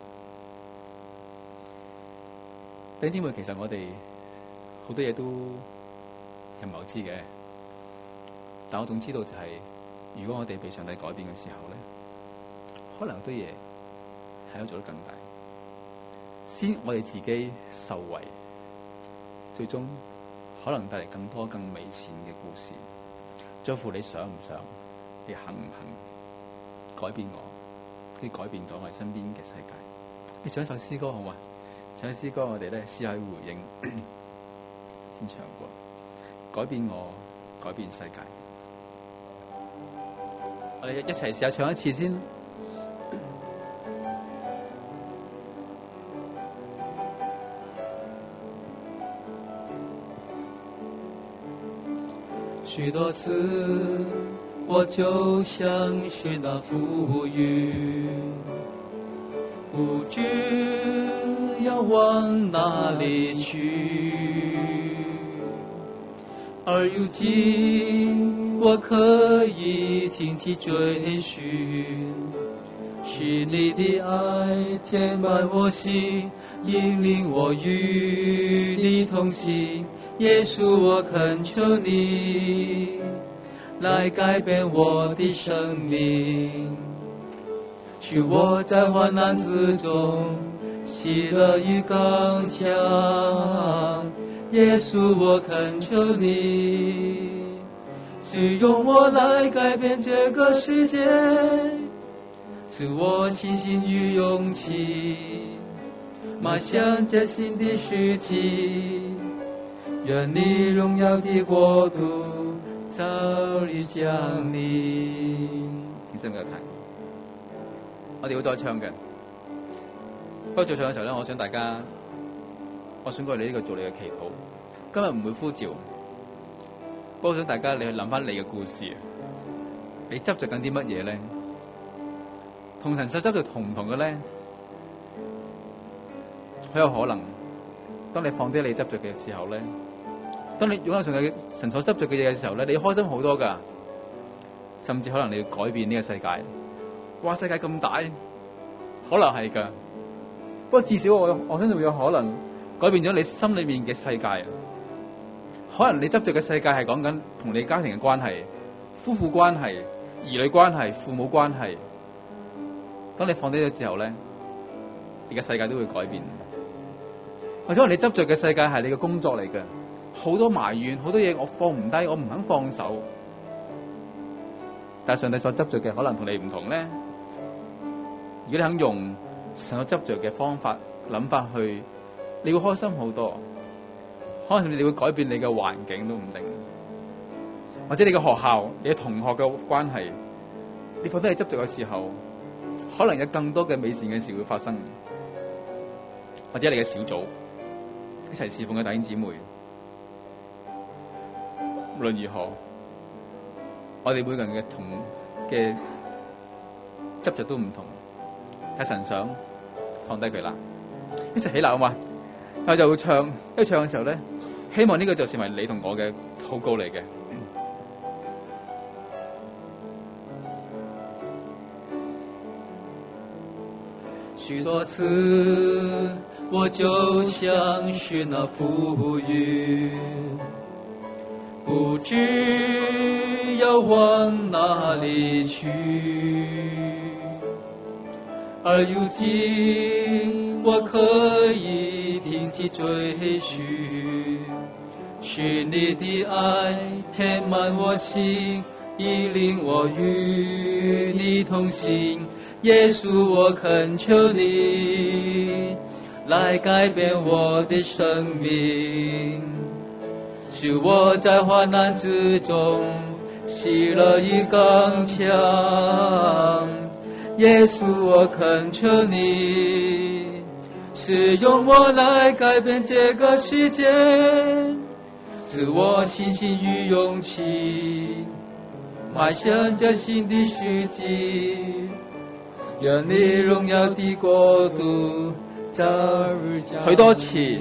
弟兄姊妹，其實我哋好多嘢都係唔係好知嘅。但我總知道就係、是，如果我哋被上帝改變嘅時候咧，可能好多嘢係可以做得更大。先我哋自己受惠，最終可能帶嚟更多更美善嘅故事。在乎你想唔想，你肯唔肯改變我，可以改變咗我哋身邊嘅世界。你唱一首詩歌好嘛？唱詩歌我哋咧試下去回應，先唱過。改變我，改變世界。我哋一齊試下唱一次先。 許多次，我就像是那浮雲，不知要往哪裏去，而如今我可以挺起追尋，是你的愛填滿我心，引領我與你同行。耶穌，我懇求你來改變我的生命，使我在患難之中喜樂與剛強。耶穌，我懇求你使用我來改變這個世界，賜我信心與勇氣，邁向這新的世紀。願你榮耀的國度早日降臨。 天生嘅題，我哋會再唱嘅。不過再唱嘅時候咧，我想大家，我想過你呢個做你嘅祈禱。今日唔會呼召，不過我想大家你去諗翻你嘅故事，你執着緊啲乜嘢咧？同神所執着同唔同嘅咧？好有可能，當你放低你執着嘅時候咧， 當你擁有上嘅神所執着嘅嘢嘅時候咧，你開心好多噶，甚至可能你要改變呢個世界。哇！世界咁大，可能係噶，不過至少我我相信會有可能改變咗你心裏面嘅世界。可能你執着嘅世界係講緊同你家庭嘅關係、夫婦關係、兒女關係、父母關係。當你放低咗之後咧，你嘅世界都會改變。或者你執着嘅世界係你嘅工作嚟嘅，好多埋怨，好多嘢我放唔低，我唔肯放手。但係上帝所執着嘅可能同你唔同咧。如果你肯用神所執着嘅方法諗法去，你會開心好多。可能甚至你會改變你嘅環境都唔定，或者你嘅學校、你嘅同學嘅關係，你放低你執着嘅時候，可能有更多嘅美善嘅事會發生。或者你嘅小組一齊侍奉嘅弟兄姊妹，無論如何，我哋每個人嘅同嘅執着都唔同。睇神想放低佢啦，一齊起立啊嘛！我就會唱，一唱嘅時候咧，希望呢個就成為你同我嘅禱告嚟嘅。 許多次，我就像是那浮雲，不知要往哪裏去。而如今，我可以停止追尋，是你的愛填滿我心，引領我與你同行。耶穌，我懇求你來改變我的生命，使我在患難之中喜樂與剛強。耶穌，我懇求你使用我來改變這個世界，賜我信心與勇氣，邁向這新的世紀。願你榮耀的國度早日降臨。 許多次，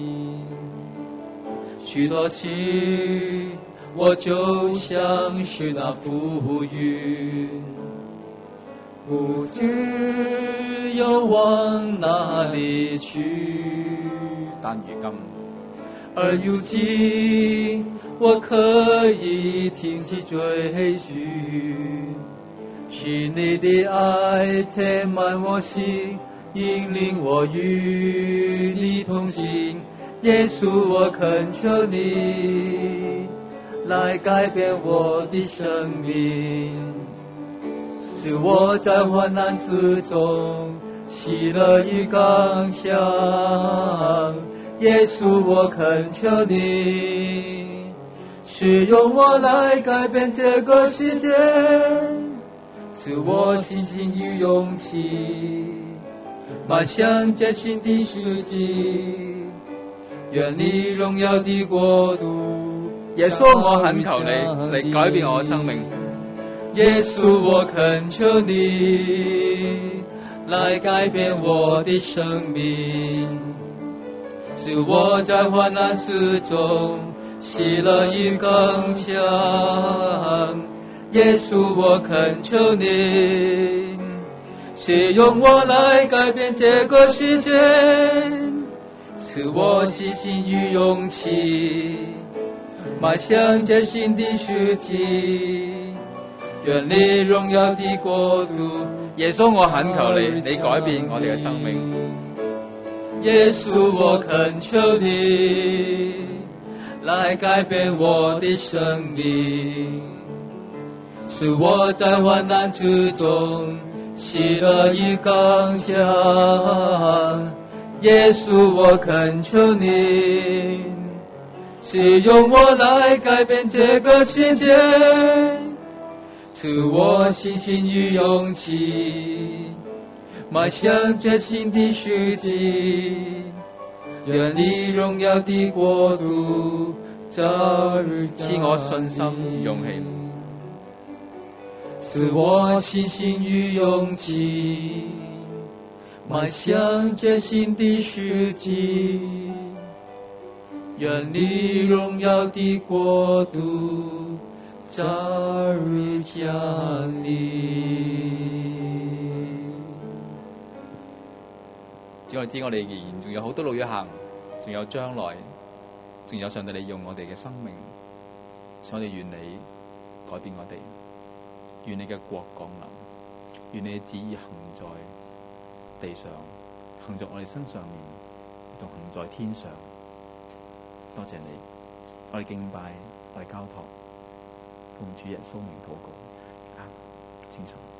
許多次，我就像是那浮雲，不知要往哪裏去。 但如今， 而如今，我可以停止追尋，是你的愛填滿我心，引領我與你同行。耶穌，我懇求你來改變我的生命，使我在患難之中喜樂與剛強。耶穌，我懇求你使用我來改變這個世界，賜我信心與勇氣，邁向這新的世紀。願你榮耀的國度。 耶穌，我懇求你嚟改變我嘅生命。 耶穌，我懇求你來改變我的生命，使我在患難之中喜樂與剛強。耶穌，我懇求你使用我來改變這個世界，賜我信心與勇氣，邁向這新的世紀。願你榮耀的國度。 耶穌，我懇求你，你改變我哋嘅生命。 耶穌，我懇求你來改變我的生命，使我在患難之中喜樂與剛強。耶穌，我懇求你使用我來改變這個世界，賜我信心與勇氣，邁向這新的世紀。願你榮耀的國度早日賜我信心與勇氣， 賜我信心與勇氣，邁向這新的世紀。 願你榮耀的國度早日降臨。 只我知我哋仍然仲有好多路要行，仲有將來，仲有上帝利用我哋嘅生命，所以我哋願你改變我哋，願你嘅國降臨，願你嘅旨意行在地上，行在我哋身上面，同行在天上。多謝你，我哋敬拜，我哋交託，奉主耶穌名禱告，啊，清楚。